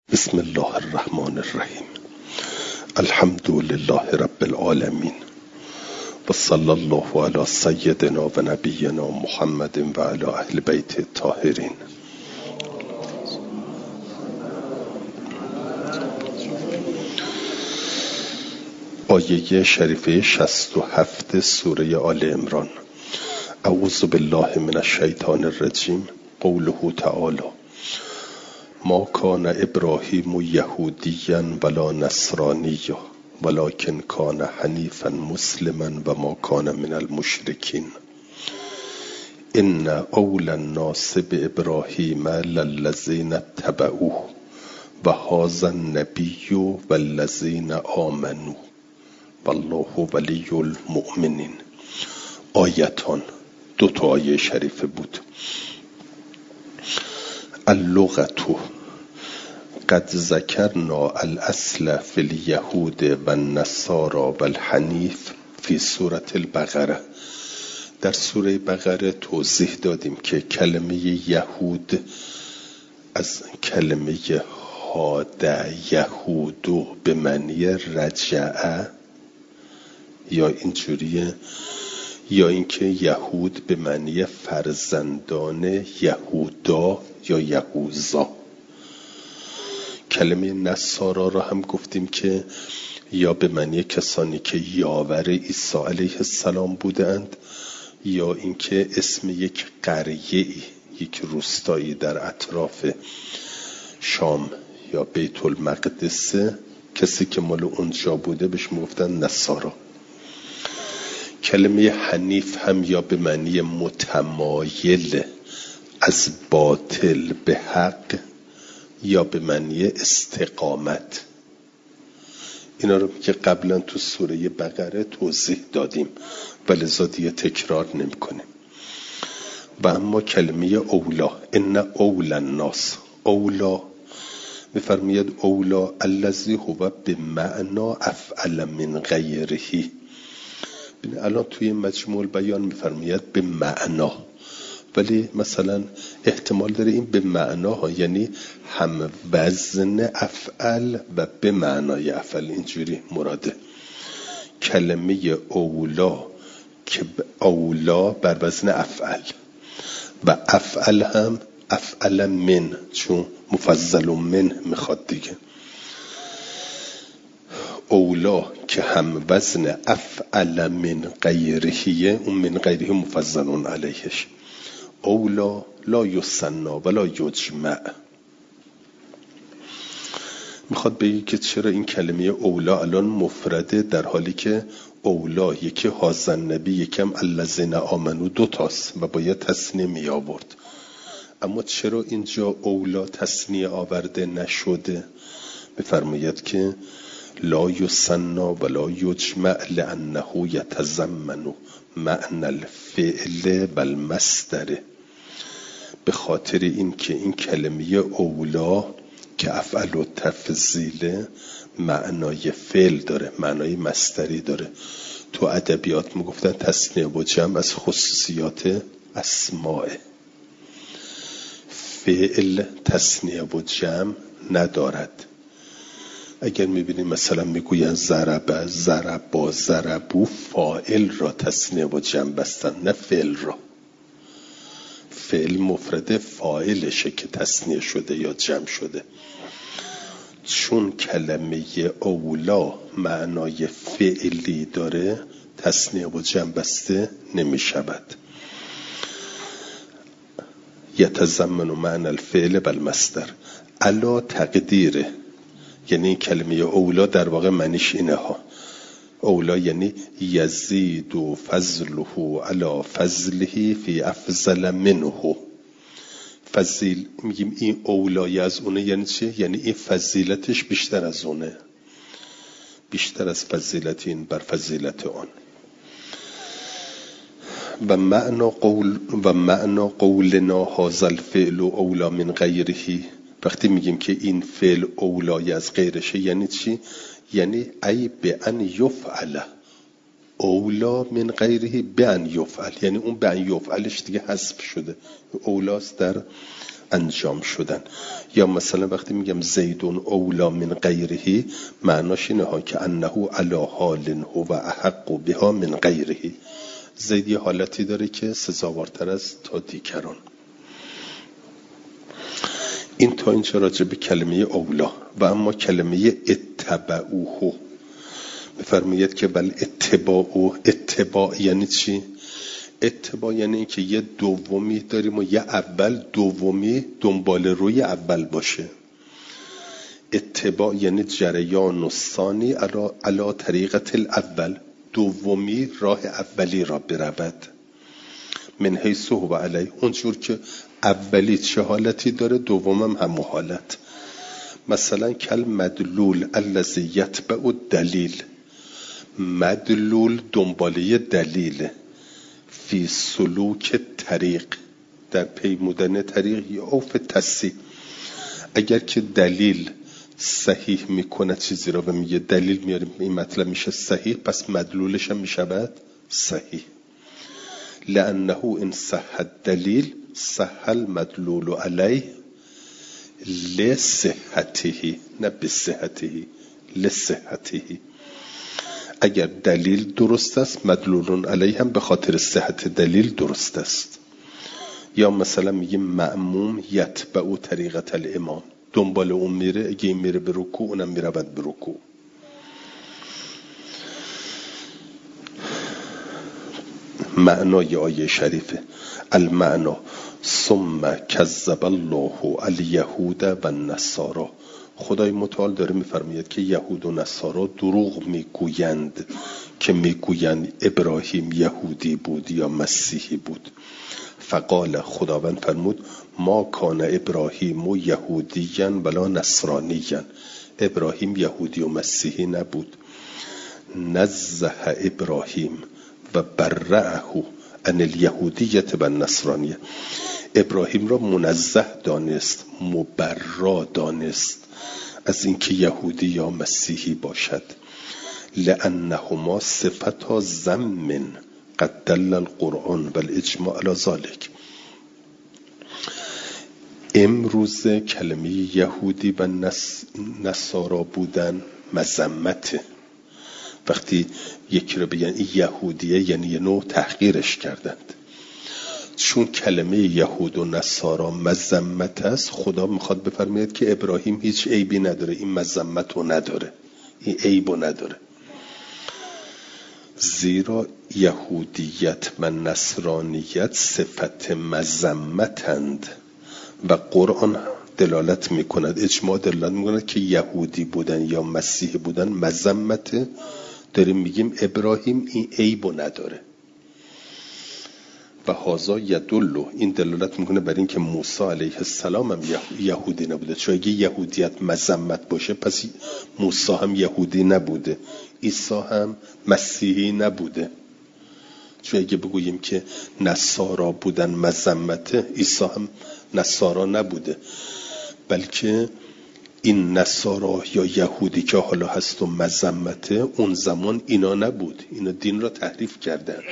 بسم الله الرحمن الرحیم. الحمد لله رب العالمین و صلی الله علی سیدنا و نبینا محمد و علی اهل بیت الطاهرین. آیه شریفه 67 سوره آل عمران. اعوذ بالله من الشیطان الرجیم. قوله تعالی: ما کان ابراهیم یهودیا ولا نصرانیا ولکن کان حنیفا مسلما و ما کان من المشرکین. ان اول الناس بابراهیم للذین اتبعوه و هذا النبی والذین آمنوا والله ولی المؤمنین. آیتان، دو تا آیه شریفه بود. اللغة قد ذكرنا الأصل في اليهود والنصارى والحنيف في سورة البقره. در سوره بقره توضیح دادیم که کلمه یهود از کلمه هاد یهودو به معنی رجعه یا اینجوریه، یا اینکه یهود به معنی فرزندان یهودا یا یهوزا. کلمه نصارا را هم گفتیم که یا به معنی کسانی که یاور عیسی علیه السلام بودند، یا اینکه اسم یک قریه، یک روستایی در اطراف شام یا بیت المقدس، کسی که مال اونجا بوده بهش میگفتن نصارا. کلمه حنیف هم یا به معنی متمایل از باطل به حق یا به معنی استقامت. اینا رو که قبلا تو سوره بقره توضیح دادیم و لذا دیگه تکرار نمی کنیم. و اما کلمه اولا، ان اول الناس، اولا میفرماید اولا الذی هو بمعنی افعل من غیره. الان توی مجموع بیان میفرماید به معنا، ولی مثلا احتمال داره این به معنا یعنی هم وزن افعل و به معنای افعل، اینجوری مراده. کلمه اولا که اولا بر وزن افعل و افعل هم افعل من، چون مفضل من میخواد دیگه. اولا که هم وزن افعل من غیرهیه، اون من غیره مفضلون علیهش. اولا لا یسنا ولا یجمع. میخواد بگی که چرا این کلمه اولا الان مفرده، در حالی که اولا یکی هازن نبی، یکم الذین آمنو دوتاست و باید تثنیه می آورد. اما چرا اینجا اولا تثنیه آورده نشده؟ میفرماید که لا یسنا ولا یجمع لانه یتضمن معنی الفعل و المصدر. به خاطر این که این کلمه اولا که افعل و تفضیل معنای فعل داره، معنای مصدری داره. تو ادبیات میگفتن تثنیه و جمع از خصوصیات اسماء. فعل تثنیه و جمع ندارد. اگر میبینیم مثلا میگوین ضرب، ضربا، ضربو، فاعل را تثنیه و جمع بستن، نه فعل را. فعل مفرد فاعلشه که تثنیه شده یا جمع شده. چون کلمه اولا معنای فعلی داره، تثنیه و جمع بسته نمیشود. یتضمن معنی الفعل و المصدر. علا تقدیره، یعنی این کلمه اولا در واقع معنیش اینه ها. اولا یعنی یزید و فضله علی فضله فی افضل منه. فضیل میگیم این اولای از اونه، یعنی چه؟ یعنی این فضیلتش بیشتر از اونه، بیشتر از فضیلت این بر فضیلت آن. و معنا قولنا هذا الفعل اولا من غیره. وقتی میگیم که این فعل اولای از غیرشه یعنی چی؟ یعنی ای به ان یفعل اولا من غیره به ان یفعل، یعنی اون به ان یفعلش دیگه حذف شده. اولاست در انجام شدن. یا مثلا وقتی میگم زیدون اولا من غیره، معناش اینه ها که انه علی حال هو احق بها من غیره. زید یه حالتی داره که سزاوارتر از تا دیگران. این تا اینجا راجع به کلمه اولا. و اما کلمه اتبعوه بفرمایید که بل اتباع یعنی چی؟ اتباع یعنی این که یه دومی داریم و یه اول دومی دنبال روی اول باشه. اتباع یعنی جریان ثانی علی طریقت الاول، دومی راه اولی را برود. من حیث هو علی، اونجور که اولی چه حالتی داره دومم همون حالت. مثلا کل مدلول الذی یتبع الدلیل، مدلول دنباله دلیل، فی سلوک طریق در پیمودن طریق یا او فی تصحیح. اگر که دلیل صحیح میکنه چیزی را و میگه دلیل میاریم این مطلب میشه صحیح، پس مدلولش هم میشود صحیح. لانه ان صح الدلیل صح المدلول علیه لصحته، نه بصحته، لصحته. اگر دلیل درست است مدلول علیه هم به خاطر صحت دلیل درست است. یا مثلا میگیم مأموم یتبع طریقت الامام، دنبال اون میره، اگه این میره به رکوع اونم میره به رکوع. معنای آیه شریفه المعنا ثم کذب الله الیهود و النصارى. خدای متعال داره میفرماید که یهود و نصارا دروغ میگویند که میگویند ابراهیم یهودی بود یا مسیحی بود. فقال، خداوند فرمود ما کان ابراهیم و یهودیاً ولا نصرانیاً، ابراهیم یهودی و مسیحی نبود. نزه ابراهیم و برعه عن الیهودیت و النصرانیه، ابراهیم را منزه دانست، مبرا دانست از اینکه یهودی یا مسیحی باشد. لانهما صفتا ذم قد دل القرآن و الاجماع علی ذلک. امروز کلمه یهودی و نصارا بودن مذمته. وقتی یکی رو بگن این یهودیه یعنی یه نوع تحقیرش کردند. چون کلمه یهود و نصارا مذمت است، خدا میخواد بفرماید که ابراهیم هیچ عیبی نداره، این مذمت رو نداره، این عیب رو نداره. زیرا یهودیت و نصرانیت صفت مذمتند و قرآن دلالت میکند، اجماع دلالت میکند که یهودی بودن یا مسیحی بودن مذمته. داریم میگیم ابراهیم این عیبو نداره. و هازا یدلو، این دلالت میکنه بر این که موسی علیه السلام هم یهودی نبوده. چون اگه یهودیت مذمت باشه پس موسی هم یهودی نبوده، عیسی هم مسیحی نبوده. چون اگه بگوییم که نصارا بودن مذمته، عیسی هم نصارا نبوده، بلکه این نصارا یا یهودی که حالا هست و مذمته، اون زمان اینا نبود، اینا دین را تحریف کردن.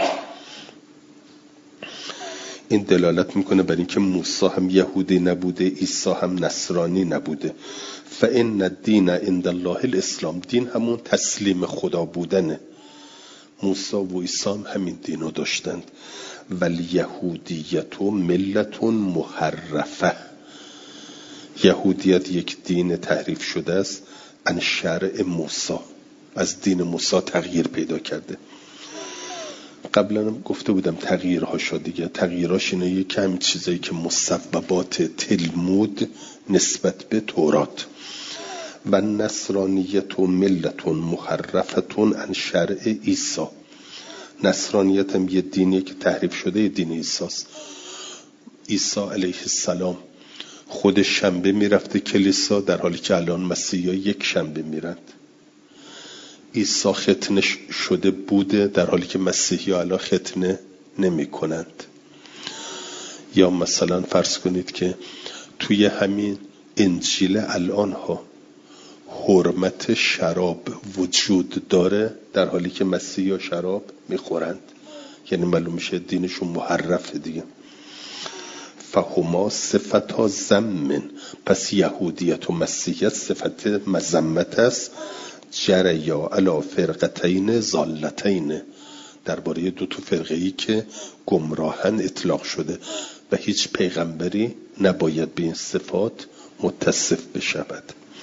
این دلالت میکنه بر این که موسی هم یهودی نبوده، عیسی هم نصرانی نبوده. فإن الدین عند الله الاسلام، دین همون تسلیم خدا بودنه. موسی و عیسی هم همین دینو داشتند. والیهودیت ملت محرفه، یهودیت یک دین تحریف شده است. ان شرع موسی، از دین موسی تغییر پیدا کرده. قبلا هم گفته بودم تغییرهاشو دیگه. تغییرهاش اینه یه کمی چیزایی که مصوبات تلمود نسبت به تورات. و نصرانیت و ملت محرفتون عن شرع عیسی، نصرانیت هم یه دینی که تحریف شده، یه دین عیسیست. عیسی علیه السلام خود شنبه میرفته کلیسا، در حالی که الان مسیحا یک شنبه میرند. عیسی ختنه شده بوده، در حالی که مسیحی ها الان ختنه نمی کنند. یا مثلا فرض کنید که توی همین انجیل الان ها حرمت شراب وجود داره، در حالی که مسیحی ها شراب میخورند. یعنی معلوم میشه دینشون محرفه دیگه. فهما صفتا ذم، پس یهودیت و مسیحیت صفت مذمت است. جریا علی فرقتین ضالتین، درباره دو تا فرقه‌ای که گمراهن اطلاق شده و هیچ پیغمبری نباید به این صفات متصف بشود.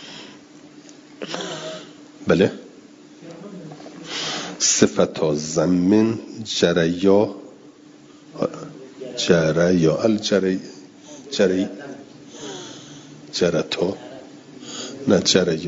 بله، صفتا ذم جریا جرتا نه جریا.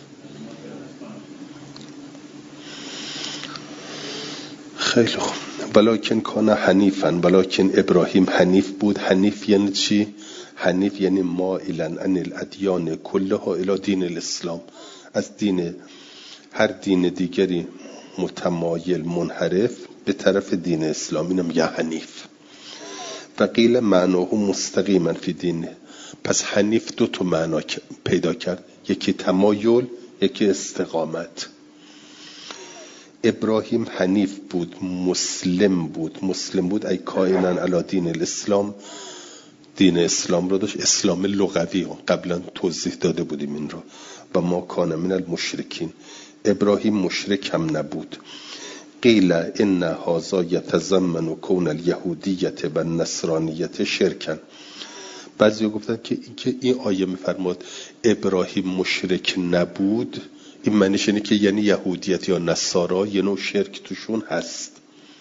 خیلی خوب. ولکن کان حنیفا، ولکن ابراهیم حنیف بود. حنیف یعنی چی؟ حنیف یعنی مائلا عن الادیان کلها الی دین الاسلام، از دین هر دین دیگری متمایل منحرف به طرف دین اسلام، اینم یه حنیف. و قیل معناه مستقیما فی دینه، پس حنیف دو تا معنا پیدا کرد، یکی تمایل، یکی استقامت. ابراهیم حنیف بود، مسلم بود ای کائنا علی دین الاسلام، دین اسلام رو داشت، اسلام لغوی، قبلا توضیح داده بودیم این رو. و ما کان من المشرکین، ابراهیم مشرک هم نبود. قیل ان هذا یتضمن کون الیهودیت و النصرانیت شرکن، بعضی گفتن که این آیه میفرماد ابراهیم مشرک نبود، این معنیش اینه که یعنی یهودیت یا نصارا یه نوع شرک توشون هست.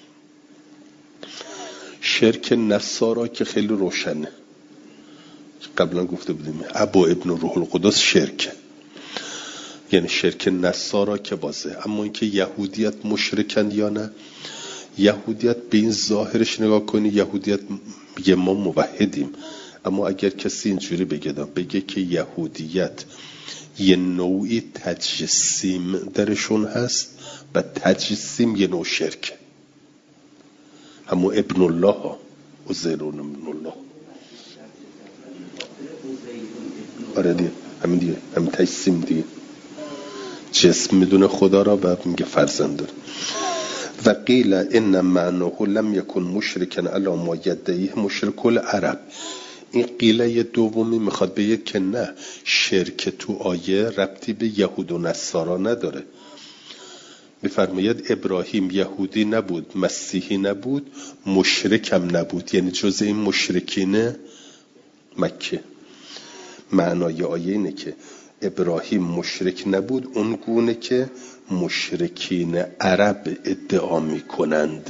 شرک نصارا که خیلی روشنه، قبلا گفته بودیم ابا ابن روح القدس شرک، یعنی شرک نصارا که بازه. اما اینکه یهودیت مشرکن یا نه، یهودیت به این ظاهرش نگاه کنی، یهودیت میگه ما موحدیم، اما اگر کسی اینجوری بگه که یهودیت یه نوعی تجسیم درشون هست و تجسیم یه نوع شرک، همون ابن الله ها عزیرون ابن الله، آره دیگه، همین دیگه، همین تجسیم دیگه، جسم میدونه خدا را و میگه فرزند داره. و قیل ان معناه لم یکن مشرکا علی ما یدعیه مشرک العرب، این قیله دومی میخواد بگه که نه، شرک تو آیه ربطی به یهود و نصارا نداره. میفرماید ابراهیم یهودی نبود، مسیحی نبود، مشرک هم نبود، یعنی جز این مشرکین مکه. معنای آیه اینه که ابراهیم مشرک نبود اون گونه که مشرکین عرب ادعا میکنند.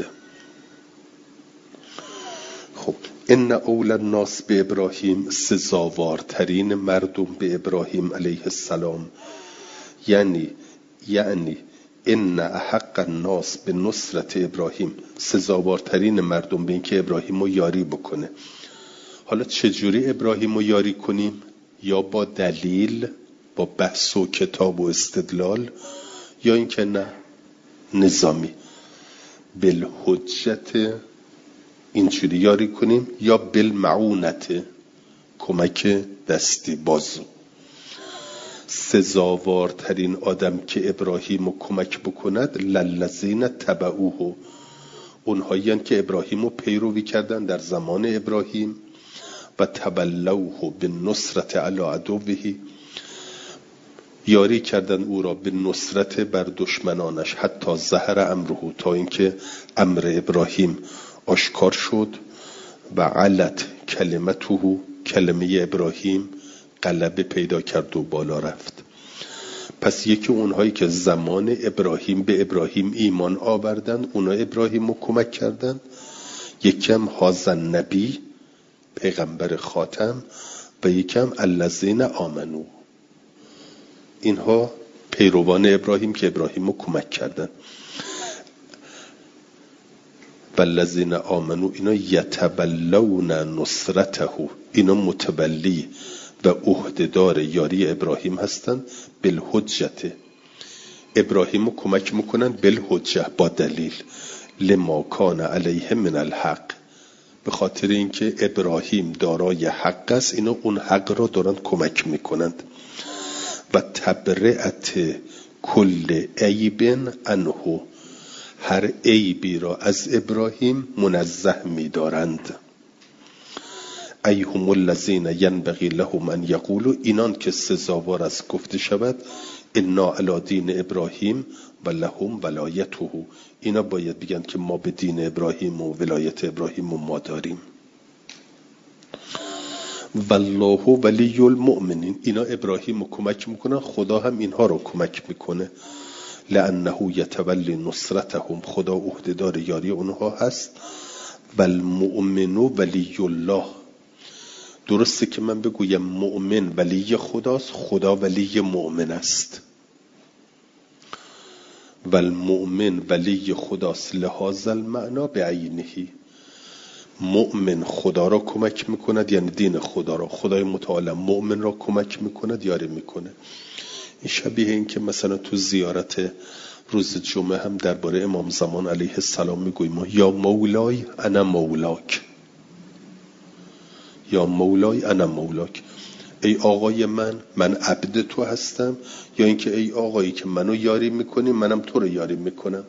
خب ان اول الناس به ابراهیم، سزاوارترین مردم به ابراهیم علیه السلام، یعنی ان احق الناس به نصرت ابراهیم، سزاوارترین مردم به این که ابراهیم رو یاری بکنه. حالا چجوری ابراهیم رو یاری کنیم؟ یا با دلیل، با بحث و کتاب و استدلال، یا اینکه نه نظامی بالحجت اینجوری یاری کنیم، یا بالمعونت کمک دستی بازو. سزاوارترین آدم که ابراهیم رو کمک بکند للذین تبعوه، اونهایی که ابراهیم رو پیروی کردن در زمان ابراهیم و تبلوه به نصرت علی عدوه، یاری کردن او را به نصرت بر دشمنانش، حتی ظهر امره، تا اینکه امر ابراهیم آشکار شد، و علت کلمته، کلمه ابراهیم غلبه پیدا کرد و بالا رفت. پس یکی اونهایی که زمان ابراهیم به ابراهیم ایمان آوردن، اونا ابراهیم رو کمک کردن. یکم هازن نبی، پیغمبر خاتم، و یکم الذین آمنو، اینها پیروان ابراهیم که ابراهیم رو کمک کردن. والذین آمنو، اینا یتبلون نصرته، اینا متبلی و عهدهدار یاری ابراهیم هستن. بالحجت، ابراهیم رو کمک میکنن، بالحجه، با دلیل. لما کان علیه من الحق، به خاطر اینکه ابراهیم دارای حق است، اینا اون حق رو دارن کمک میکنند. و تبرئت کل عیب عنه، هر عیبی را از ابراهیم منزه می‌دارند. ای هم الذین ینبغی لهم ان یقولوا، اینان که سزاوار است گفته شود انا علی دین ابراهیم و لهم ولایته، اینا باید بگن که ما به دین ابراهیم و ولایت ابراهیم و ما داریم. والله ولی المؤمنین، اینا ابراهیم رو کمک میکنن، خدا هم اینها رو کمک میکنه. لانه یتولی نصرتهم، خدا عهدهدار یاری اونها هست. والمؤمن ولی الله، درسته که من بگویم مؤمن ولی خداست، خدا ولی مؤمن است. والمؤمن ولی خداست لهذا المعنی بعینه، مؤمن خدا را کمک میکند، یعنی دین خدا را، خدای متعال مؤمن را کمک میکند، یاری میکنه. این شبیه این که مثلا تو زیارت روز جمعه هم درباره امام زمان علیه السلام میگویم یا مولای انا مولاک، یا مولای انا مولاک، ای آقای من عبد تو هستم، یا اینکه ای آقایی که منو یاری میکنی منم تو رو یاری میکنم.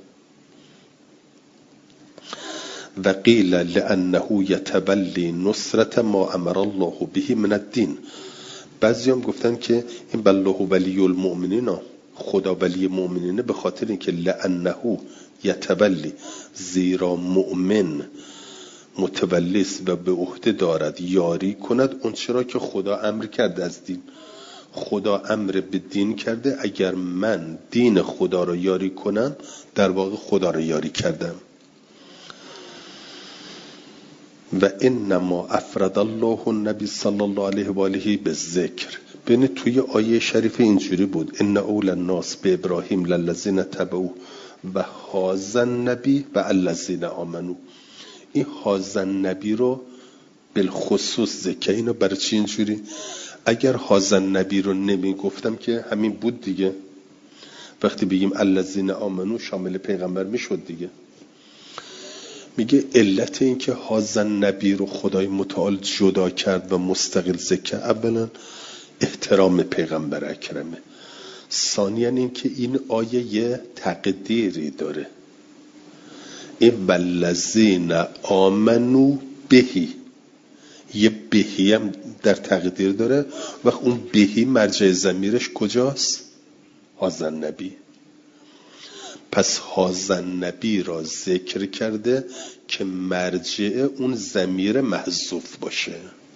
و قیل لانه یتولی نصرت ما امر الله به من الدین، بعضی هم گفتن که این بالله ولی المؤمنین، خدا ولی مؤمنینه به خاطر اینکه لانه یتولی، زیرا مؤمن متولیس و به عهده دارد یاری کند اون چرا که خدا امر کرده از دین. خدا امر به دین کرده، اگر من دین خدا را یاری کنم در واقع خدا را یاری کردم. و انما افرد الله النبی صلی الله علیه و آله بالذکر، ببینید توی آیه شریف اینجوری بود ان اول الناس به ابراهیم للذین تبعوا و هذا النبی و الذین آمنوا، این هذا النبی رو بالخصوص ذکر. اینو برای چی اینجوری؟ اگر هذا النبی رو نمی گفتم که همین بود دیگه، وقتی بگیم الذین آمنوا شامل پیغمبر میشد دیگه. میگه علت این که هذا النبی رو خدای متعال جدا کرد و مستقل ذکر، اولا احترام پیغمبر اکرمه، ثانیا این که این آیه یه تقدیری داره، این والذین آمنوا بهی، یه بهی هم در تقدیر داره، و اون بهی مرجع ضمیرش کجاست؟ هذا النبی. پس هذا النبی را ذکر کرده که مرجع اون ضمیر محذوف باشه.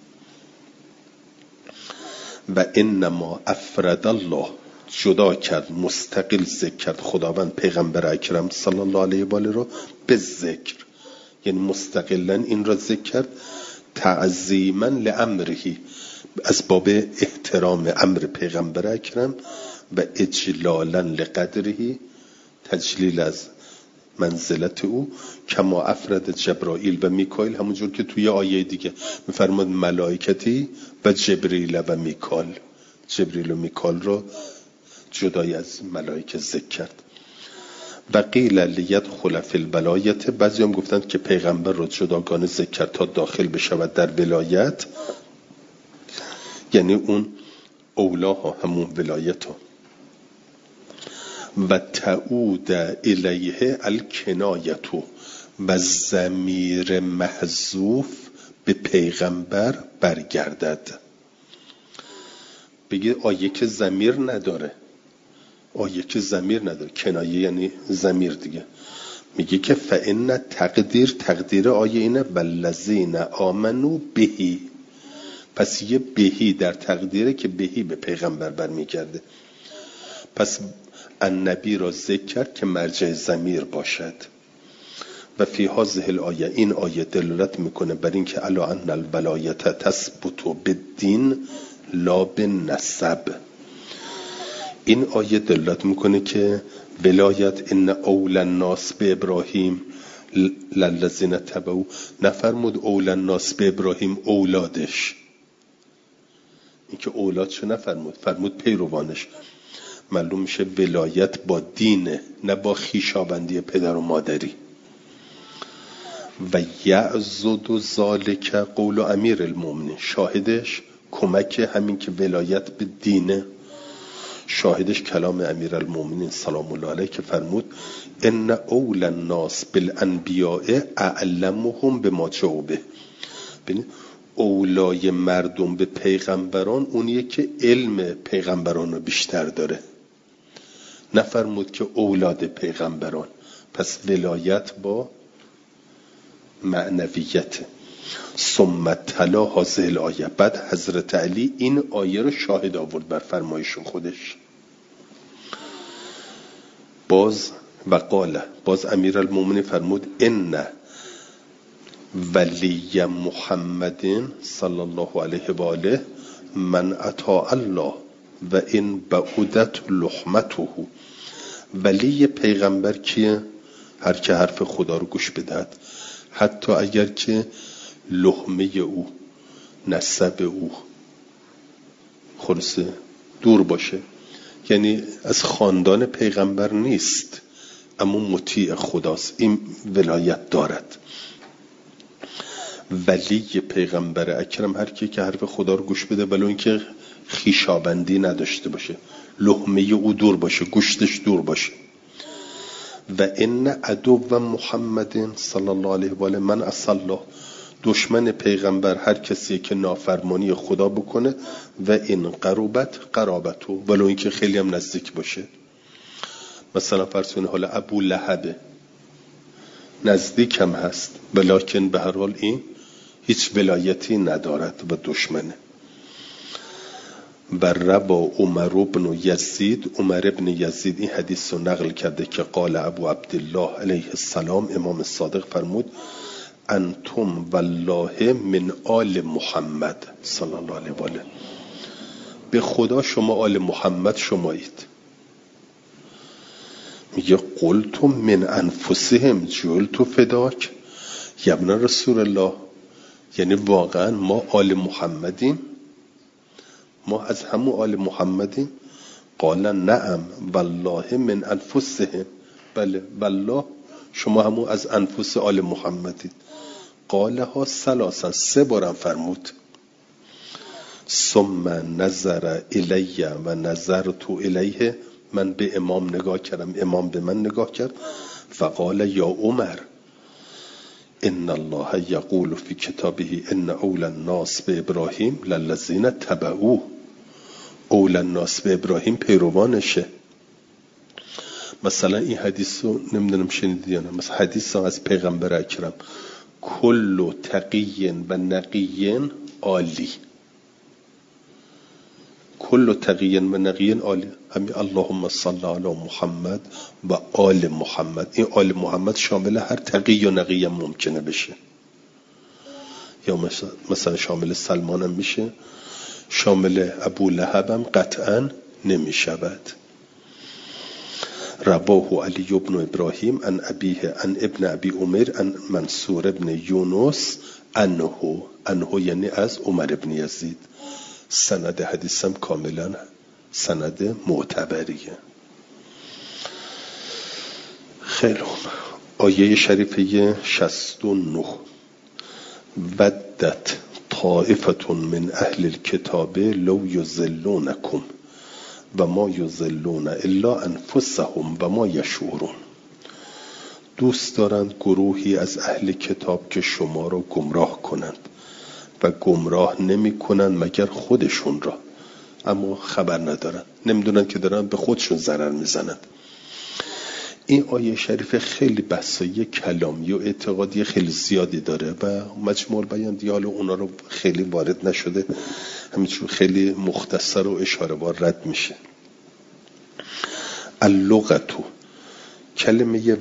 و انما افرد الله، جدا کرد، مستقل ذکر کرد خداوند پیغمبر اکرم صلی الله علیه و آله رو به ذکر، یعنی مستقلا این را ذکر کرد، تعظیما لامره، از باب احترام امر پیغمبر اکرم و اجلالا لقدره، تجلیل از منزلت او، کما افرد جبرائیل و میکائیل، همونجور که توی آیه دیگه میفرماد ملائکتی و جبریل و میکائیل، جبریل و میکائیل رو جدای از ملائکه ذکر کرد. و قیل لیدخل فی الولایت، بعضی هم گفتند که پیغمبر رو جداگانه ذکر کرد تا داخل بشود در ولایت، یعنی اون اولاها، همون ولایت ها. و تعود الیه الکنایتو، و ضمیر محذوف به پیغمبر برگردد. بگید آیه که ضمیر نداره، آیه که ضمیر نداره، کنایه یعنی ضمیر دیگه. میگه که فإن تقدیر آیه اینه والذین آمنوا بهی، پس یه بهی در تقدیره که بهی به پیغمبر برمیگرده. پس النبی را ذکر کرد که مرجع ضمیر باشد. و فی هذه الآیه، این آیه دلالت میکنه بر این که الا ان الولایت تثبت بالدین لا بالنسب. این آیه دلالت میکنه که ولایت ان اول الناس به ابراهیم للذین تبعوا، نفرمود اول الناس به ابراهیم اولادش، این که اولادشو نفرمود، فرمود پیروانش. معلوم میشه ولایت با دینه، نه با خویشاوندی پدر و مادری. و یعضد ذالک قول امیر المؤمنین، شاهدش کمک همین که ولایت به دینه، شاهدش کلام امیر المؤمنین سلام الله علیه که فرمود ان اول الناس بالانبیاء اعلمهم بما جاءوا به. ببینید اولای مردم به پیغمبران اونیه که علم پیغمبران رو بیشتر داره. نفرمود که اولاد پیغمبران. پس ولایت با معنویت. ثم تلا هذه الآیه. بعد حضرت علی این آیه رو شاهد آورد بر فرمایش خودش. باز امیرالمومنین فرمود ان ولی محمد صلی الله علیه و آله من اطاع الله و ان بعودت لحمته. ولی پیغمبر کیه؟ هر که حرف خدا رو گوش بدهد، حتی اگر که لحمه او، نسب او خلاصه دور باشه، یعنی از خاندان پیغمبر نیست اما مطیع خداست، این ولایت دارد. ولی پیغمبر اکرم هر کی که حرف خدا رو گوش بده، ولو اینکه خویشاوندی نداشته باشه، لحمه او دور باشه، گوشتش دور باشه. و ان عدو محمد صلی الله علیه و آله من عصی الله. دشمن پیغمبر هر کسی که نافرمانی خدا بکنه، و این قرابتو، ولو اینکه خیلی هم نزدیک باشه. مثلا فرض کنید حالا ابو لهب نزدیک هم هست، ولیکن به هر حال این هیچ ولایتی ندارد و دشمنه. و روا عمر بن یزید، عمر بن یزید این حدیث رو نقل کرده که قال ابو عبدالله علیه السلام، امام صادق فرمود انتم والله من آل محمد صلی الله علیه و آله. به خدا شما آل محمد شمایید. میگه قلت من انفسهم جلت فداک یا ابن رسول الله، یعنی واقعا ما آل محمدیم، ما از همون آل محمدیم. قال نعم والله من انفسهم، بله والله شما همون از انفس آل محمدید. قالها ثلاثا، 3 بارم فرمود. ثم نظر الی و نظرت الیه، من به امام نگاه کردم، امام به من نگاه کرد. فقال یا عمر ان الله یقول فی کتابه ان اول الناس به ابراهیم للذین تبعوه. اول الناس به ابراهیم پیروانشه. مثلا این حدیث رو نمیدونم شنیدی یا نه، مثلا حدیث از پیغمبر اکرم کل تقی و نقی عالی، کل تقی و نقی عالی، همین اللهم صل علی محمد و آل محمد. این آل محمد شامل هر تقی و نقی هم ممکنه بشه، یا مثلا شامل سلمان هم میشه، شامل ابو لهب هم قطعا نمیشود. رواه علی بن ابراهیم عن ابیه عن ابن ابی عمر عن منصور ابن یونس انه یعنی از عمر ابن یزید. سند حدیثم کاملا سند معتبریه. خیلی خوب. آیه شریفه 69 ودت طائفة من اهل الكتاب لو یضلونکم و ما یضلون الا انفسهم و ما یشعرون. دوست دارند گروهی از اهل کتاب که شما رو گمراه کنند و گمراه نمی کنند مگر خودشون را، اما خبر ندارن، نمیدونن که دارن به خودشون ضرر میزنند. این آیه شریف خیلی بحثای کلامی و اعتقادی خیلی زیادی داره و مجموع البیان دیال اونا رو خیلی وارد نشده، همینجور خیلی مختصر و اشاره وار رد میشه. اللغتو، کلمه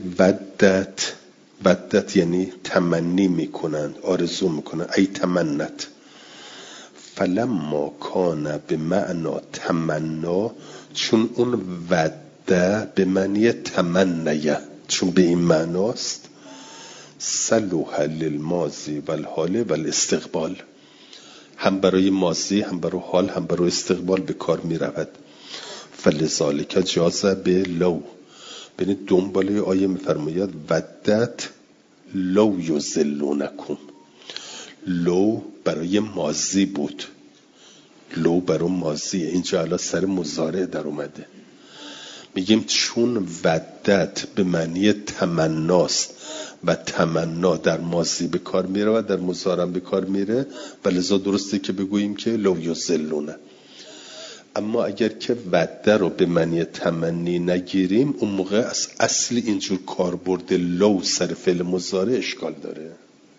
ودت یعنی تمنی میکنند، آرزو میکنند، ای تمنت. فلما کان به معنا تمنا، چون اون وده به معنی تمنیه، چون به این معناست، صلوح للماضی والحال والاستقبال، هم برای ماضی هم برای حال هم برای استقبال به کار می رود. فلذالک جاز به لو، ببینید دنباله آیه می فرماید ودت لو یضلونکم. لو برای ماضی بود، لو برای ماضی، اینجا الان سر مضارع در اومده. میگیم چون ودت به معنی تمناست و تمنا در ماضی به کار میره و در مضارع به کار میره و لذا درسته که بگوییم که لو یضلون. اما اگر که وعده رو به معنی تمنی نگیریم اون موقع از اصل اینجور کاربرد لو سر فعل مضارع اشکال داره.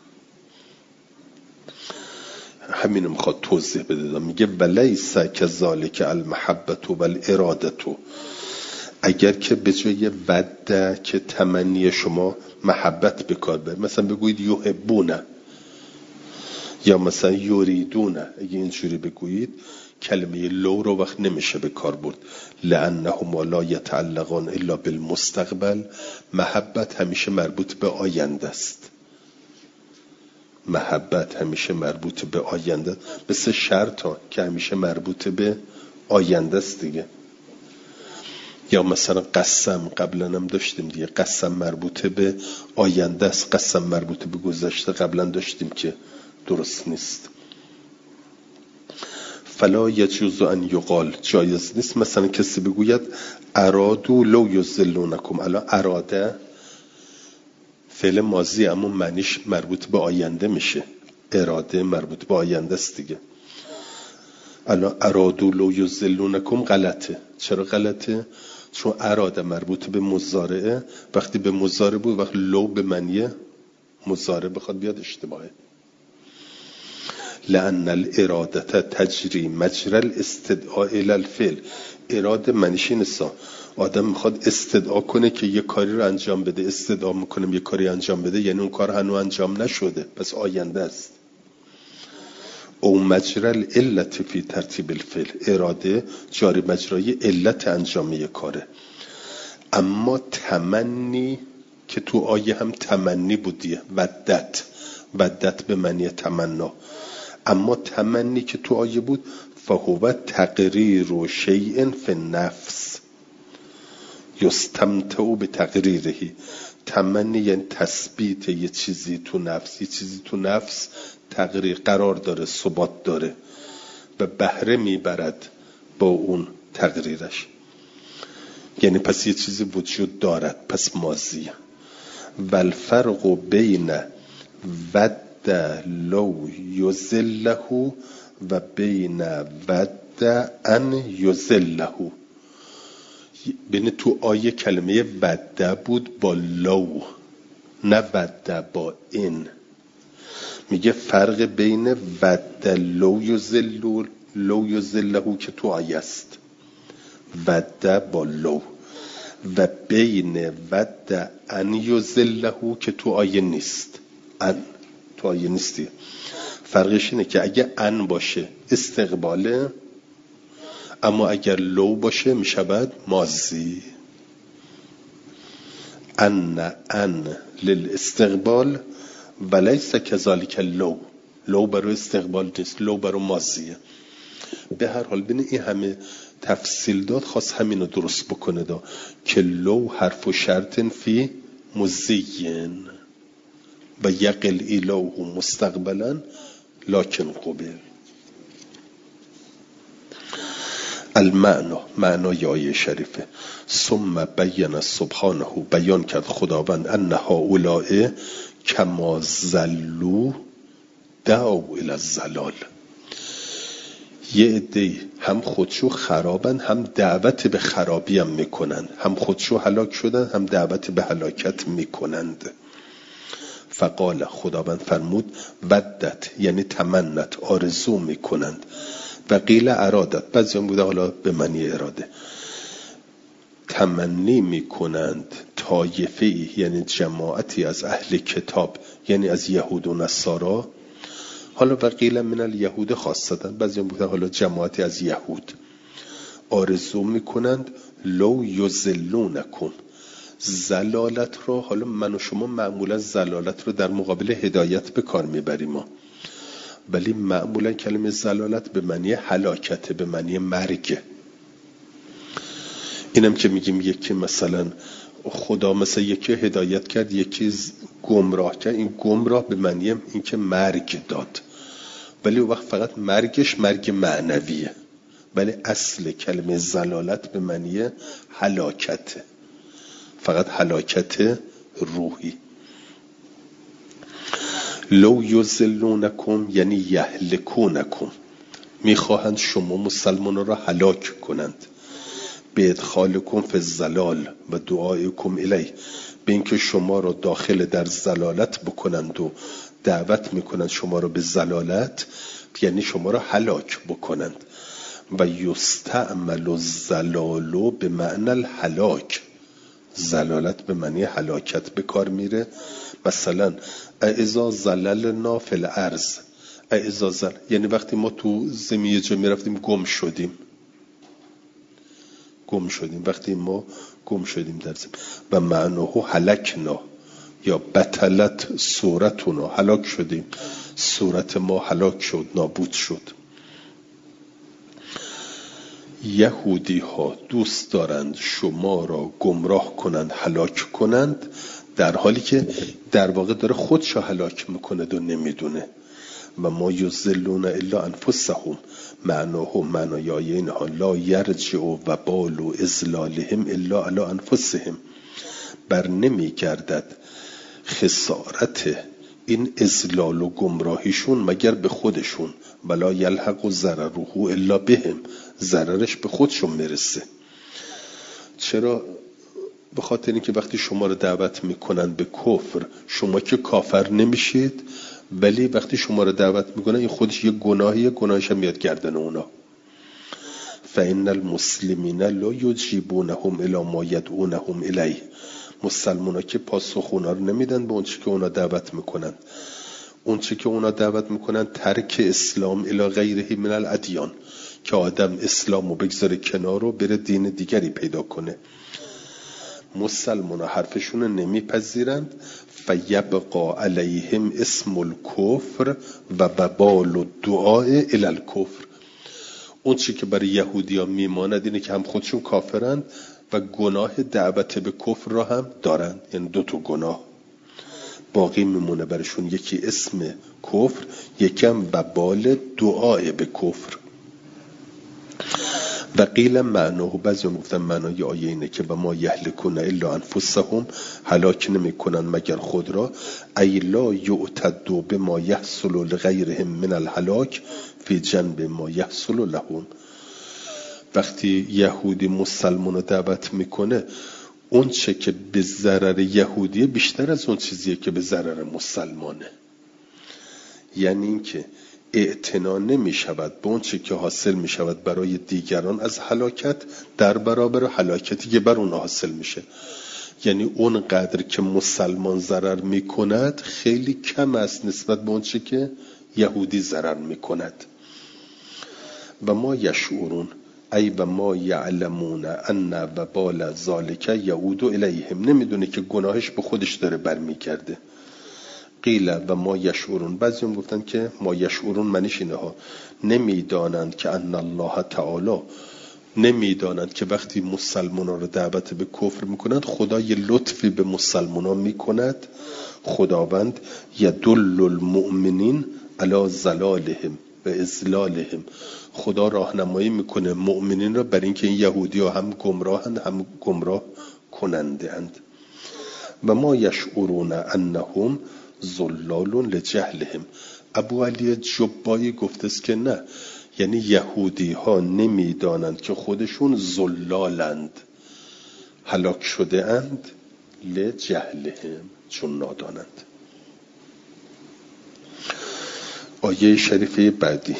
همینو میخواد توضیح بده. میگه ولیس کذالک المحبت و الارادت. اگر که به جای وعده که تمنی شما محبت به کار بره، مثلا بگویید یحبون یا مثلا یریدون، اگه اینجوری بگویید کلمه لو رو وقت نمیشه به کار برد. لانهما لا یتعلقان الا بالمستقبل. محبت همیشه مربوط به آینده است. محبت همیشه مربوط به آینده، مثل شرط ها که همیشه مربوط به آینده است دیگه. یا مثلا قسم، قبلا هم داشتیم دیگه، قسم مربوط به آینده است، قسم مربوط به گذشته قبلا داشتیم که درست نیست. فلا یجوز ان یقال، جایز نیست مثلا کسی بگوید ارادو لو یضلونکم. الان اراده فعل ماضی اما معنیش مربوط به آینده میشه، اراده مربوط به آینده است دیگه. الان ارادو لو یضلونکم غلطه. چرا غلطه؟ چون اراده مربوط به مضارعه، وقتی به مضارع بود وقتی لو به معنی مضارع بخواد بیاد اشتباهه. لأن الاراده تجری مجرى الاستدعاء الى الفعل. اراده معنیش اینه آدم میخواد استدعا کنه که یه کاری رو انجام بده، استدعا میکنم یه کاری انجام بده، یعنی اون کار هنوز انجام نشده، پس آینده است. او مجرى العلت فی ترتیب الفعل. اراده جاری مجرای علت انجام یه کاره. اما تمنی که تو آیه هم تمنی بودیه، ودت به معنی تمنا. اما تمنی که تو آیه بود فهو تقریر شیء فی النفس یستمتع بتقریره. تمنی یعنی تثبیت یه چیزی تو نفس، یه چیزی تو نفس تقریر قرار داره، ثبات داره و بهره میبرد با اون تقریرش. یعنی پس یه چیزی وجود دارد، پس ماضیه. والفرق بین ود لو یضله و بین ود ان یضله. بین تو آیه کلمه وده بود با لو، نه وده با این. میگه فرق بین ود لو یضله که تو آیه است، وده با لو، و بین ود ان یضله که تو آیه نیست. ان تو آیه نیستی. فرقش اینه که اگه ان باشه استقباله، اما اگر لو باشه میشود ماضی. ان للاستقبال ولیس کذالک لو برای استقبال نیست، لو برای ماضیه. به هر حال بین این همه تفصیل داد خواست همینو درست بکنه که لو حرف و شرط فی مزین و یقل ایلوه مستقبلا لکن قبل. المعنی، معنای آیه شریفه. ثم بین سبحانه، بیان کرد خداوند ان هؤلاء کما ضلوا دعوا الی الضلال. یه عده هم خودشو خرابن هم دعوت به خرابی هم میکنن، هم خودشو هلاک شدن هم دعوت به هلاکت میکنند. فقال، خداوند فرمود ودت یعنی تمنت، آرزو میکنند. و قیل ارادت، بعضی هم بوده حالا به معنی اراده. تمنی میکنند طایفه‌ای یعنی جماعتی از اهل کتاب، یعنی از یهود و نصارا. حالا و قیل من الیهود خاصتاً، بعضی هم بوده حالا جماعتی از یهود آرزو میکنند لو یضلونکم. زلالت رو، حالا من و شما معمولا زلالت رو در مقابل هدایت به کار میبریم، ولی معمولا کلمه زلالت به معنی هلاکت، به معنی مرگ. اینم که میگیم یکی مثلا خدا مثلا یکی هدایت کرد یکی گمراه کرد، این گمراه به معنی این که مرگ داد، ولی اون وقت فقط مرگش مرگ معنویه، ولی اصل کلمه زلالت به معنی هلاکته، فقط هلاکت روحی. لو یضلونکم یعنی یهلکونکم، میخواهند شما مسلمان را هلاک کنند. به ادخالکم فی الضلال و دعایکم الیه، به اینکه شما را داخل در ضلالت بکنند و دعوت میکنند شما را به ضلالت، یعنی شما را هلاک بکنند. و یستعمل الضلال به معنی الهلاک، ضلالت به معنی هلاکت به کار میره. مثلا اذا ضللنا فی الارض، یعنی وقتی ما تو زمین یه جا میرفتیم گم شدیم، وقتی ما گم شدیم در زمین. و معناه هلکنا یا بطلت صورتنا، هلاک شدیم، صورت ما هلاک شد، نابود شد. یهودی ها دوست دارند شما را گمراه کنند، هلاک کنند، در حالی که در واقع داره خودشو هلاک میکنه و نمیدونه. و ما یضلون الا انفسهم، معنای اینها لا یرجع و بال و اضلالهم الا علی انفسهم، بر نمی گردد خسارت این اضلال و گمراهیشون مگر به خودشون. ولا یلحق ضرره الا بهم، ضررش به خودشون میرسه. چرا؟ به خاطر اینکه وقتی شما رو دعوت میکنن به کفر، شما که کافر نمیشید، ولی وقتی شما رو دعوت میکنن این خودش یه گناهیه، گناهش هم میاد گردن اونا. فإن المسلمین لا یجیبونهم الی ما یدعونهم الیه، مسلمونا که پاسخ اونا رو نمیدن به اون چی که اونا دعوت میکنن. اون چی که اونا دعوت میکنن ترک اسلام الی غیره من الادیان، که آدم اسلامو بگذاره کنار و بره دین دیگری پیدا کنه. مسلمونا حرفشون نمیپذیرند. فیبقى علیهم اسم الکفر و وبال الدعاء الی الکفر، اون چی که برای یهودی ها میماند اینه که هم خودشون کافرند و گناه دعوت به کفر را هم دارند، یعنی 2 تا گناه باقی میمونه برشون، یکی اسم کفر، یکی هم وبال دعای به کفر. و قیل معناه، بعضی هم گفتن معنای آیه اینه که و ما یهلکون الا انفسهم، هلاک نمی کنن مگر خود را. ای لا یعتدوا بما یحصل لغیرهم من الهلاک فی جنب ما یحصل لهم. وقتی یهودی مسلمان رو دعوت میکنه، اون چه که به ضرر یهودیه بیشتر از اون چیزیه که به ضرر مسلمانه. یعنی این که اعتنا نمی شود به اون چه که حاصل می شود برای دیگران از هلاکت در برابر هلاکتی که بر اون حاصل میشه. یعنی اون قدر که مسلمان ضرر می کند خیلی کم است نسبت به اون چه که یهودی ضرر می کند. و ما یشعرون ای و ما یعلمون ان وبال ذالک یعود الیهم، نمیدونه که گناهش به خودش داره برمیگرده. قیل و ما یشعرون، بعضی هم گفتن که ما یشعرون معنیش اینه ها، نمیدانند که ان الله تعالی، نمیدانند که وقتی مسلمانان رو دعوت به کفر میکنند خدا یه لطفی به مسلمانان میکند. خداوند یدل المؤمنین علی ضلالهم و اضلالهم، خدا راهنمایی میکنه مؤمنین را بر اینکه این یهودی ها هم گمراهند هم گمراه کننده اند. و ما یشعرون انهم ضلال لجهلهم، ابو علی جبایی گفته است که نه، یعنی یهودی ها نمیدانند که خودشون ضلالند، هلاک شده اند، لجهلهم، چون نادانند. آیه شریفه بعدی،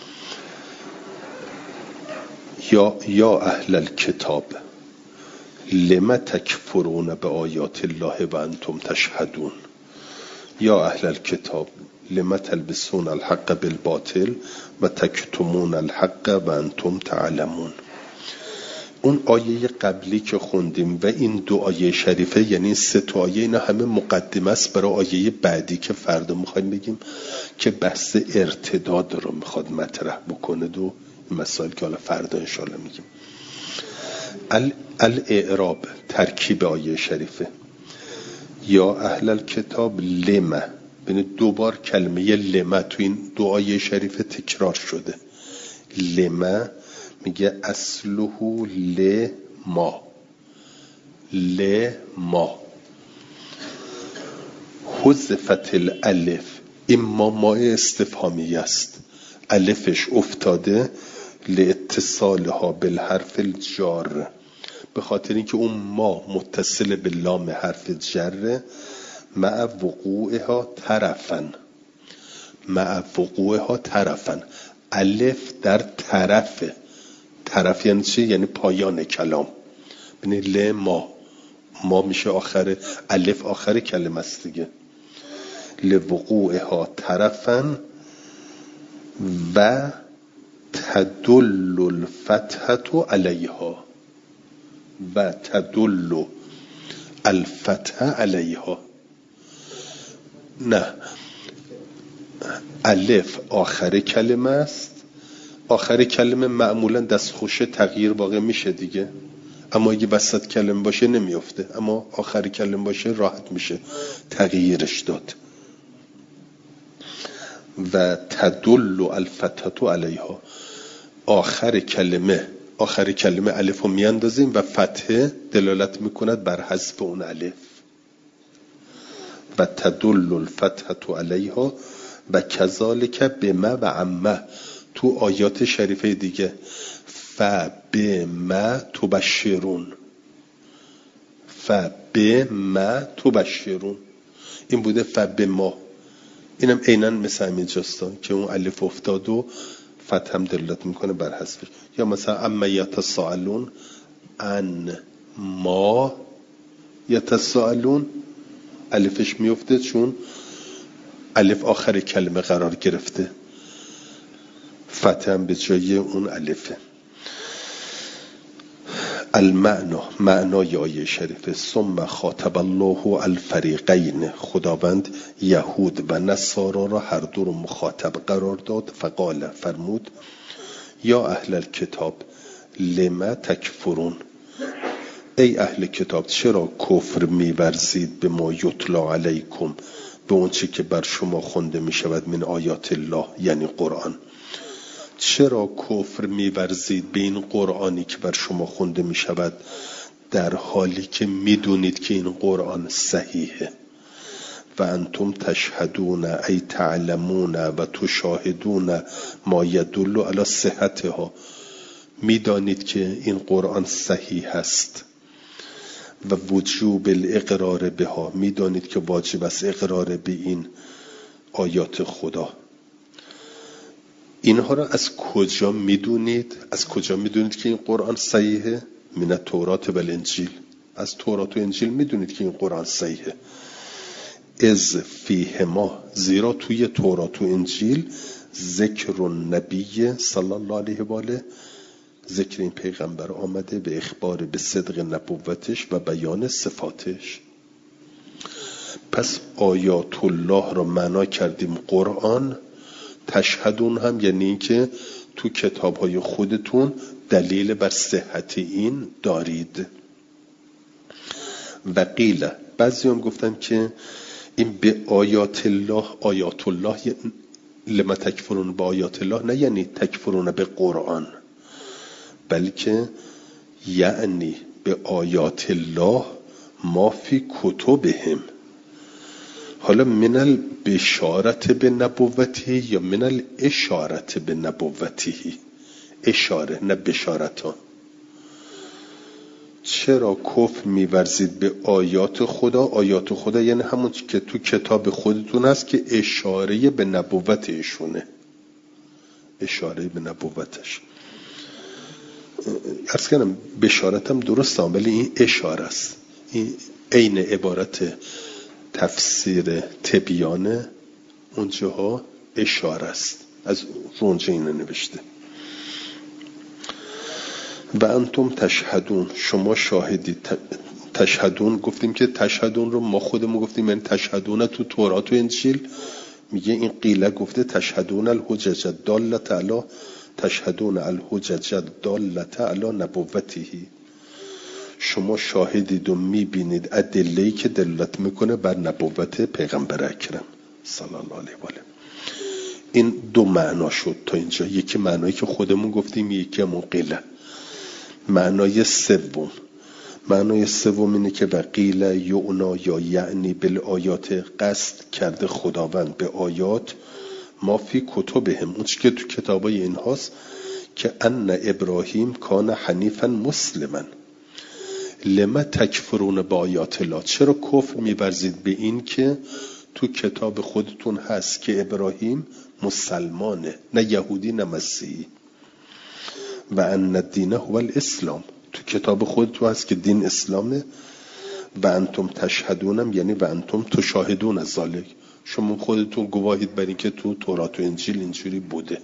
یا اهل الکتاب لم تکفرون به آیات الله و انتم تشهدون. یا اهل الکتاب لم تلبسون الحق بالباطل و تکتمون الحق و انتم تعلمون. اون آیه قبلی که خوندیم و این 2 آیه شریفه، یعنی 3 تا آیه، اینا همه مقدمه است برای آیه بعدی که فردا میخوایم بگیم که بحث ارتداد رو میخواد مطرح بکنه و این مسائل که حالا فردا انشاءالله میگیم. الاعراب، ترکیب آیه شریفه. یا اهل الکتاب لما، یعنی 2 بار کلمه لما تو این 2 آیه شریفه تکرار شده. لما میگه اصله لما، حذفت الالف این ما استفهامی است، الفش افتاده لاتصالها بالحرف الجار، به خاطر اینکه اون ما متصل به لام حرف جر، مع وقوعها طرفا، الف در طرف یعنی چی؟ یعنی پایان کلام. ببینید ل ما میشه آخر، الف آخر کلمه است دیگه. لوقوعها طرفا و تدل الفتحة علیها، و تدل الفتحة علیها. نه، الف آخر کلمه است، آخر کلمه معمولا دستخوش تغییر واقع میشه دیگه، اما اگه وسط کلمه باشه نمیفته، اما آخر کلمه باشه راحت میشه تغییرش داد. و تدل الفتحة علیها، آخر کلمه الف رو میاندازیم و فتحه دلالت میکند بر حذف اون الف. و تدل الفتحة علیها و کذالک بما و عمه، تو آیات شریفه دیگه، فبما تبشرون، این بوده فبما، اینم عیناً مثل همین جاستا که اون الف افتاد و فتح هم دلالت میکنه بر حذفش. یا مثلا اما یتساءلون ان ما یتساءلون، الفش میفته چون الف آخر کلمه قرار گرفته، فتح هم به جای اون الفه. معنای آیه شریفه، ثم خاطب الله الفریقین، خداوند یهود و نصارا را هر دو رو مخاطب قرار داد. فقال، فرمود، یا اهل الکتاب لما تکفرون، ای اهل کتاب چرا کفر می‌ورزید به ما یتلا علیکم، به اون چی که بر شما خونده می شود، من آیات الله یعنی قرآن. چرا کفر می‌ورزید به این قرآنی که بر شما خونده می شود، در حالی که میدونید که این قرآن صحیحه؟ و انتم تشهدون ای تعلمون و تشاهدون ما یدل علی صحتها، میدانید که این قرآن صحیح است و وجوب الاقرار بها، میدانید که واجب است اقرار به این آیات خدا. اینها را از کجا میدونید؟ از کجا میدونید که این قرآن صحیحه؟ من التورات و الانجیل، از تورات و انجیل میدونید که این قرآن صحیحه. از فیهما، زیرا توی تورات و انجیل ذکر النبی صلی الله علیه و آله، ذکر این پیغمبر آمده به اخبار به صدق نبوتش و بیان صفاتش. پس آیات الله را معنا کردیم قرآن. تشهدون هم یعنی این که تو کتاب‌های خودتون دلیل بر صحت این دارید. و قیل، بعضی هم گفتن که این به آیات الله لما تکفرون به آیات الله، نه یعنی تکفرون به قرآن، بلکه یعنی به آیات الله ما فی کتبهم. حالا من البشارت به نبوته یا من الاشارت به نبوته؟ اشاره نه بشارتان. چرا کفر می‌ورزید به آیات خدا؟ آیات خدا یعنی همون که تو کتاب خودتون هست که اشاره به نبوت ایشونه، اشاره به نبوتش. عرض کردم بشارت هم درسته، ولی این اشاره است. این عین عبارت تفسیر تبیانه، اونجاها اشاره است، از اونجا اینو نوشته. و انتم تشهدون، شما شاهدید. تشهدون گفتیم که تشهدون رو ما خودمون گفتیم یعنی تشهدون تو تورات و انجیل. میگه این قیله گفته تشهدون الحجج دالت علی، تشهدون الحجج دالت علی نبوته، شما شاهدید و میبینید ادله‌ای که دلالت میکنه بر نبوت پیغمبر اکرم صلی الله علیه و آله. این دو معنا شد تا اینجا، یکی معنایی که خودمون گفتیم، یکی همون قیله. معنای سوم، معنای سوم اینه که وقیل یعنا یا یعنی بالآیات، قصد کرده خداوند به آیات، ما فی کتبهم، اون چی که تو کتابای اینهاست، که ان ابراهیم کان حنیفا مسلما لما تکفرون با آیات الله، چرا کفر می‌ورزید به این که تو کتاب خودتون هست که ابراهیم مسلمانه، نه یهودی نه مسیحی. و ان الدین هو الاسلام، تو کتاب خودتون هست که دین اسلامه. و انتم تشهدونم یعنی و انتم تشاهدون از ذالک، شما خودتون گواهید بر این که تو تورات و انجیل اینجوری بوده.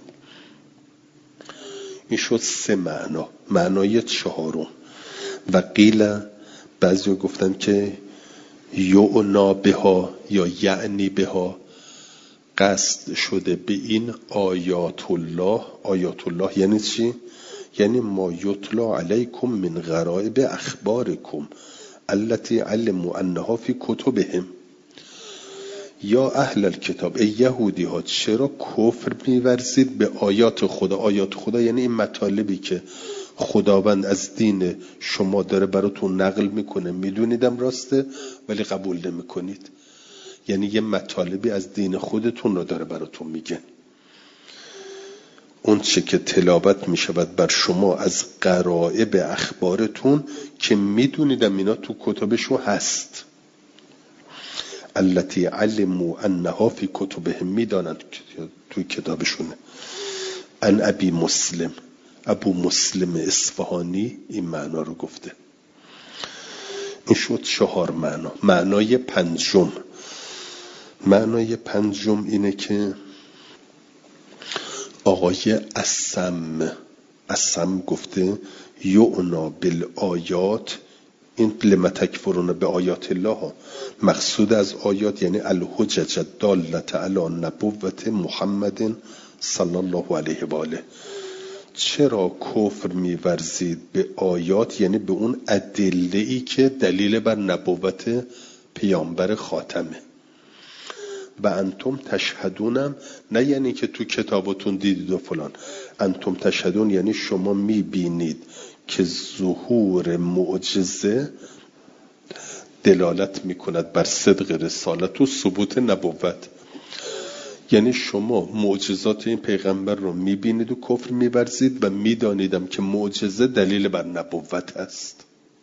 این شد 3 معنا. معنای 4م و قیل، بعضی گفتن که یعنا بها یا یعنی بها، قصد شده به این آیات الله. آیات الله یعنی چی؟ یعنی ما یتلا علیکم من غرائب اخبارکم التي علموا انها فی کتبهم. یا اهل الکتاب، ای یهودی ها، چرا کفر می‌ورزید به آیات خدا؟ آیات خدا یعنی این مطالبی که خداوند از دین شما داره براتون نقل میکنه، میدونیدم راسته ولی قبول نمیکنید. یعنی یه مطالبی از دین خودتون رو داره براتون میگه. اون چه که تلاوت میشود بر شما از غرائب اخبارتون که میدونیدم اینا تو کتبشو هست. التي علموا انها فی کتبهم، میدانند تو کتابشونه. ان ابی مسلم، ابو مسلم اصفهانی این معنا رو گفته. این شد 4 معنا. معنای 5م، معنای 5م اینه که آقای اسم گفته یعنا بالآیات، این لما تکفرون به آیات الله ها، مقصود از آیات یعنی الحجج الدالة علی نبوت محمد صلی الله علیه و آله. چرا کفر می‌ورزید به آیات؟ یعنی به اون ادله‌ای که دلیل بر نبوت پیامبر خاتمه. و انتم تشهدونم، نه یعنی که تو کتابتون دیدید و فلان. انتم تشهدون یعنی شما میبینید که ظهور معجزه دلالت میکند بر صدق رسالت و ثبوت نبوت. یعنی شما معجزات این پیغمبر رو میبینید و کفر میورزید و میدانیدم که معجزه دلیل بر نبوت است.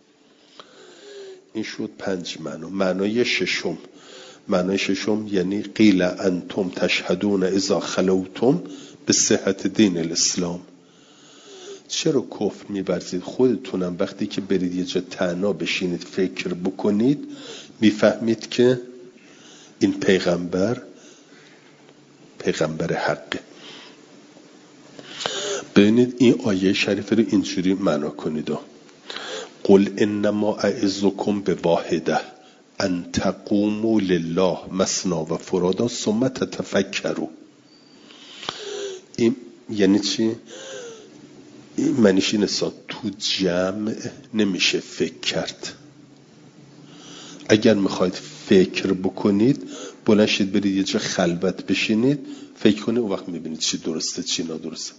این شد 5 معنا. معنای 6م، معنای 6م یعنی قیل انتم تشهدون اذا خلوتم به صحت دین الاسلام. چرا کفر می‌ورزید؟ خودتونم وقتی که برید یه جا تنها بشینید فکر بکنید میفهمید که این پیغمبر حقه. ببینید این آیه شریف رو اینجوری معنا کنید: قل انما اعظکم بواحده ان تقوموا لله مثنی و فرادا ثم تتفکروا. این یعنی چی؟ این معنیش اینه تو جمع نمیشه فکر کرد. اگر میخواید فکر بکنید بلند شید برید یه جا خلوت بشینید فکر کنید، اون وقت میبینید چی درسته چی نادرسته.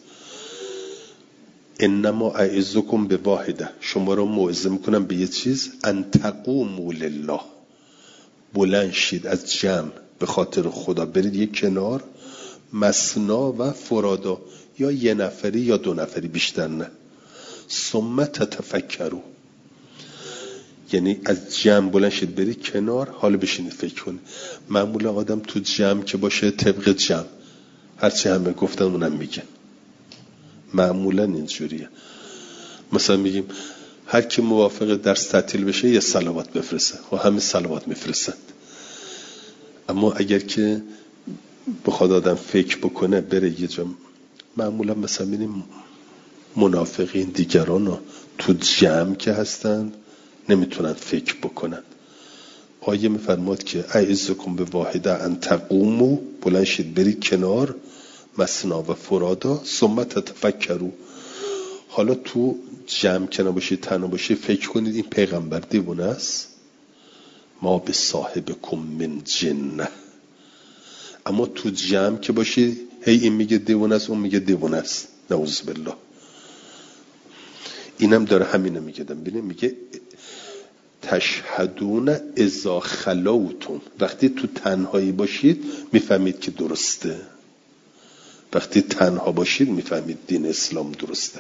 انما اعظکم بواحده، شما رو موعظه میکنم به یه چیز، ان تقوموا لله، بلند شید از جمع به خاطر خدا برید یک کنار، مثنا و فرادا، یا یه نفری یا 2 نفری، بیشتر نه. ثم تتفکروا یعنی از جمع بلند شید برید کنار، حالا بشینید فکر کنید. معمولا آدم تو جمع که باشه طبق جمع هرچی همه گفتن اونم میگه، معمولا اینجوریه. مثلا میگیم هر کی موافق درس تعطیل بشه یه صلوات بفرسته و همه صلوات میفرستند. اما اگر که بخواد آدم فکر بکنه بره یه جا، معمولا مثلا میبینیم منافقین دیگران تو جمع که هستن نمیتونن فکر بکنن. آیه میفرماد که اعظکم بواحده ان تقوموا، بلند شید برید کنار، مثنا و فرادا ثم تتفکروا. حالا تو جمع که نباشید تنها باشید فکر کنید این پیغمبر دیوانه است؟ ما به صاحبکم من جنه. اما تو جمع که باشید هی این میگه دیوانه است اون میگه دیوانه است، نعوذ بالله. اینم داره همینو میگه. ببین میگه تشهدون اذا خلوتم، وقتی تو تنهایی باشید میفهمید که درسته. وقتی تنها باشید میفهمید دین اسلام درسته.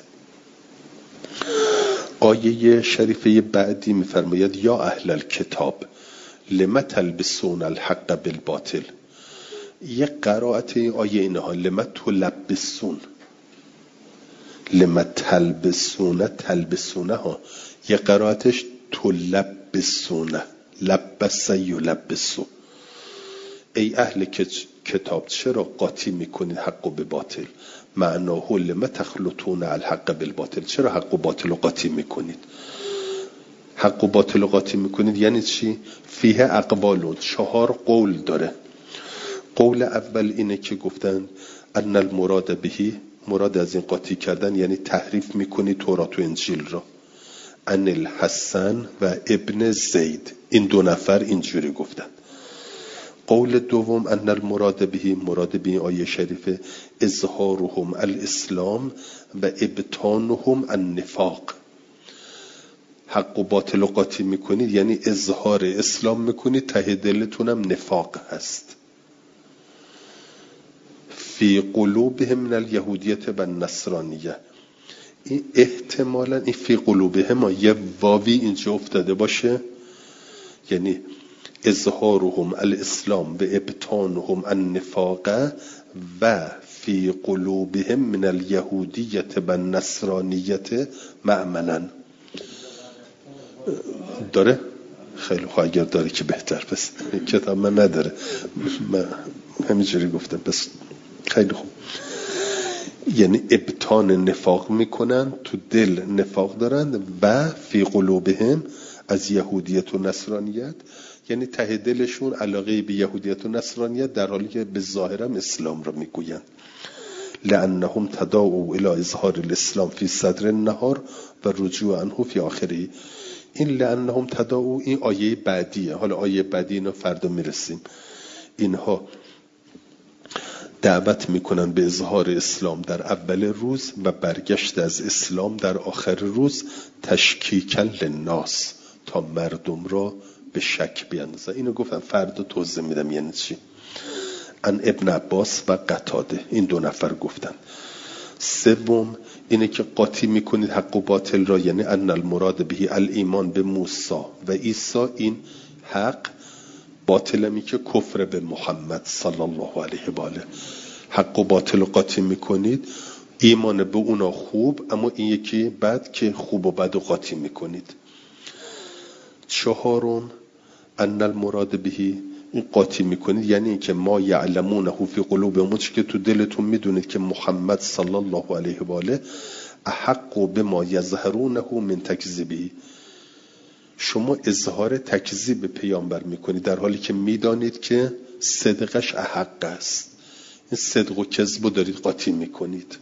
آیه شریفه بعدی میفرماید یا اهل الکتاب لم تلبسون الحق بالباطل. یه قرائت این آیه اینها لم تلبسون، لم تلبسونه ها، یه قرائتش تلبسونه، لبس یلبسو. ای اهل کتاب چرا قاطی میکنید حق به باطل؟ معناه لم تخلطون الحق بالباطل، چرا حق و باطل رو قاطی میکنید؟ حق و باطل رو قاطی میکنید یعنی چی؟ فیه اقوالون، 4 قول داره. قول اول اینه که گفتن ان المراد بهی، مراد از این قاطی کردن یعنی تحریف میکنی تورات و انجیل را. ان الحسن و ابن زید، این 2 نفر اینجوری گفتن. قول دوم ان المراد بهی، مراد به آیه شریفه اظهارهم الاسلام و ابطانهم النفاق. حق و باطل رو قاطی میکنید یعنی اظهار اسلام میکنید، ته دلتونم نفاق هست. فی قلوبهم من الیهودیت و النصرانیه. این احتمالاً این فی قلوبهم یه واوی اینجا افتاده باشه، یعنی اظهارهم الاسلام و ابطانهم النفاق و فی قلوبهم من الیهودیت و النصرانیت معملا. داره؟ خیلی خواه، اگر داره که بهتر، پس کتاب من نداره، من همینجوری گفتم، پس خیلی خوب. یعنی ابطان نفاق میکنن، تو دل نفاق دارن، و فی قلوبهم از یهودیت و نصرانیت، یعنی ته دلشون علاقه به یهودیت و نصرانیت در حالی که به ظاهرم اسلام را میگوین. لانهم تداعوا الی اظهار الاسلام فی صدر النهار و رجوع عنه فی آخره. این لانهم تداعوا این آیه بعدیه، حالا آیه بعدی اینو فردا میرسیم. اینها دعوت میکنن به اظهار اسلام در اول روز و برگشت از اسلام در آخر روز، تشکیکا للناس، تا مردم را به شک بیاندازن. اینو گفتم فردا توضیح میدم یعنی چی. ان ابن عباس و قتاده، این 2 نفر گفتن. سوم اینه که قاطی میکنید حق و باطل را، یعنی ان المراد بهی الایمان به موسی و عیسی، این حق، باطلمی که کفر به محمد صلی الله علیه و آله. حق و باطل رو قاطی میکنید، ایمان به اونا خوب، اما این یکی بد که خوب و بد رو قاطی میکنید. 4 ان المراد بهی، این قاطی میکنید یعنی این که ما یعلمونه فی قلوبهم، که تو دلتون میدونید که محمد صلی الله علیه و آله احق بما یظهرونه من تکذیبه. شما اظهار تکذیب پیامبر میکنید در حالی که میدانید که صدقش احق است. این صدق و کذب رو دارید قاطی میکنید.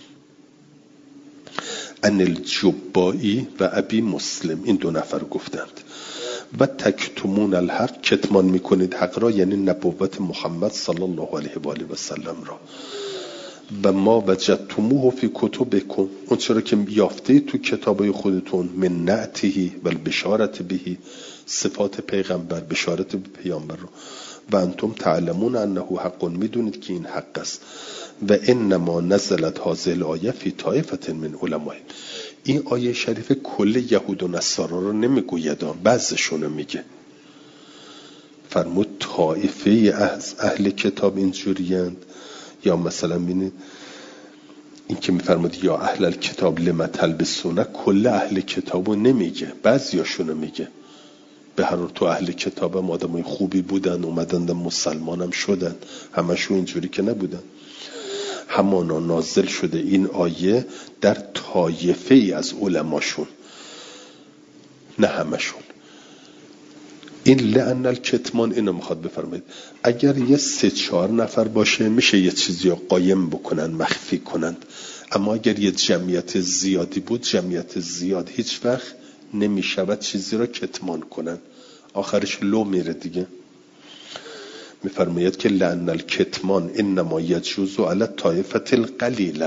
ان الجبائی و ابی مسلم، این 2 نفر گفتند. و تکتمون الحق، کتمان میکنید حق را، یعنی نبوت محمد صلی الله علیه و آله و سلم را. و ما وجدتموه فی کتبکم، اون چرا که یافته تو کتابای خودتون، من نعته و البشارت بهی، صفات پیغمبر، بشارت به پیامبر رو. و انتم تعلمون انه حق، میدونید که این حق است. و انما نزلت هذه الآیه فی طائفة من علماء. این آیه شریف کل یهود و نصارا رو نمیگوید، بعضشون رو میگه. فرمود طائفه از اهل کتاب اینجوریند. یا مثلا ببینید این که میفرمود یا اهل الکتاب لم تلبسون، کل اهل کتابو نمیگه، بعضیاشونو میگه. به هر حال تو اهل کتاب هم آدمای خوبی بودن، اومدن مسلمانم شدن، همشون اینجوری که نبودن. همانا نازل شده این آیه در طایفه ای از علماشون، نه همشون. این لعن الکتمان اینو میخواد بفرمایید. اگر یه 3-4 نفر باشه میشه یه چیزی رو قایم بکنن، مخفی کنن، اما اگر یه جمعیت زیادی بود، جمعیت زیاد هیچ وقت نمیشود چیزی رو کتمان کنن، آخرش لو میره دیگه. میفرماید که لعن الکتمان انما یجوز علی الطائفه القلیله،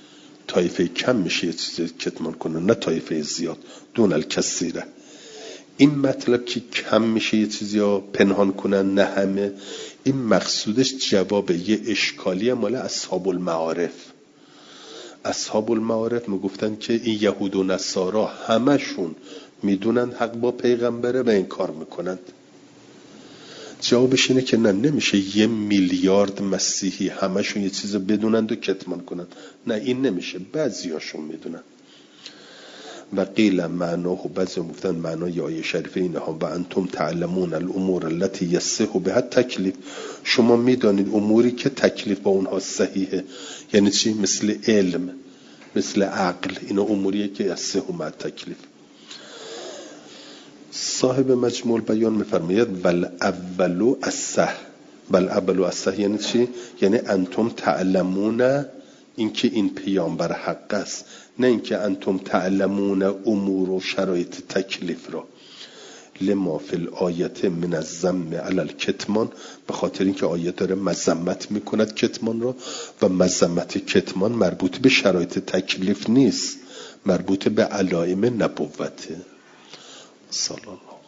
طایفه کم میشه یه چیزی کتمان کنن، نه طایفه زیاد. دون الکثیره. این مطلب که کم میشه یه چیزی ها پنهان کنن نه همه، این مقصودش جواب یه اشکالی مال اصحاب المعارف. اصحاب المعارف میگفتن که این یهود و نصارا همشون میدونن حق با پیغمبره و این کار میکنند. جوابش اینه که نه، نمیشه 1 میلیارد مسیحی همشون یه چیز بدونند و کتمان کنند. نه، این نمیشه، بعضیاشون میدونن. و قیل معناه، و بعضی گفتن معنای آیه شریفه اینها و انتم تعلمون الامور التي یصح بها تکلیف، شما میدانید اموری که تکلیف با اونها صحیحه. یعنی چی؟ مثل علم، مثل عقل، اینا اموریه که یصح بها تکلیف. صاحب مجموع البیان میفرماید بل اولو اصح. بل اولو اصح یعنی چی؟ یعنی انتم تعلمون، اینکه این پیامبر حق است، نه اینکه انتم تعلمون امور و شرایط تکلیف را. لما فی الآیت من الذم علی الکتمان، به خاطر اینکه آیه داره مذمت میکند کتمان را، و مذمت کتمان مربوط به شرایط تکلیف نیست، مربوط به علائم نبوته. صلی الله